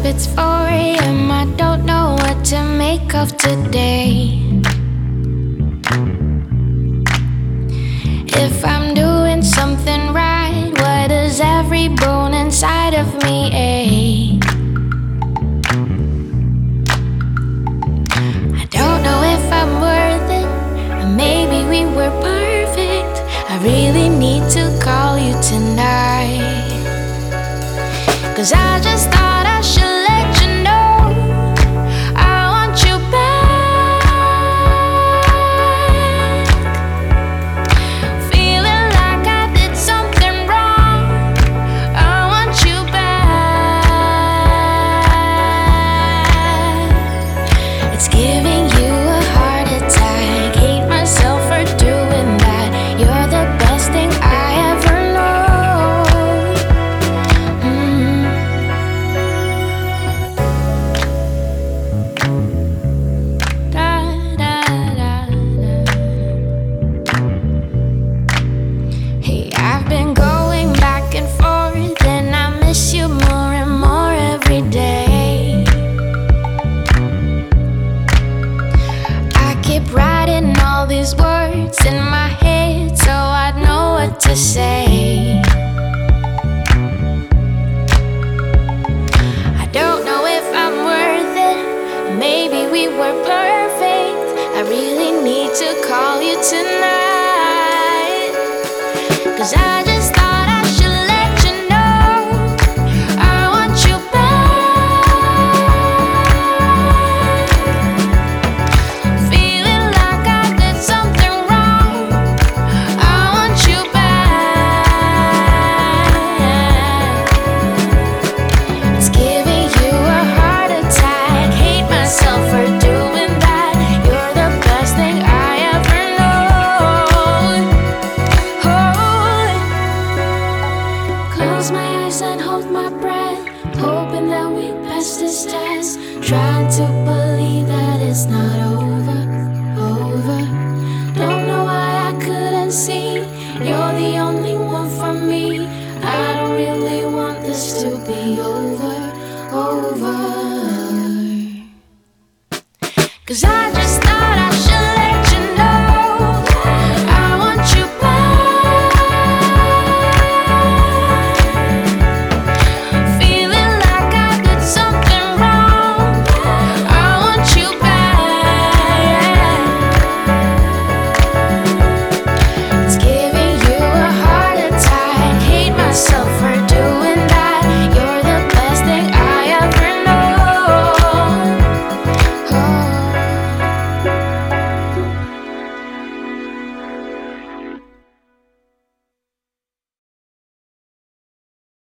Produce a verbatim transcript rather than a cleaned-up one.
It's four a m I don't know what to make of today. If I'm doing something right, why does every bone inside of me ache? I don't know if I'm worth it, or maybe we were perfect. I really need to call you tonight, 'cause I just thought I should let you know I want you back. Feeling like I did something wrong, I want you back. It's giving you a heart attack. Hate myself for doing that. You're the best thing I ever know. I've been going back and forth, and I miss you more and more every day. I keep writing all these words in my head so I know what to say. I don't know if I'm worth it, maybe we were perfect. I really need to call you tonight, 'cause I just thought I should let you know I want you back. Feeling like I did something wrong, I want you back. It's giving you a heart attack. Hate myself for doing that. You're the best thing I ever know. Close my eyes and hold my breath, hoping that we pass this test. Trying to believe that it's not over, over. Don't know why I couldn't see you're the only one for me. I don't really want this to be over, over.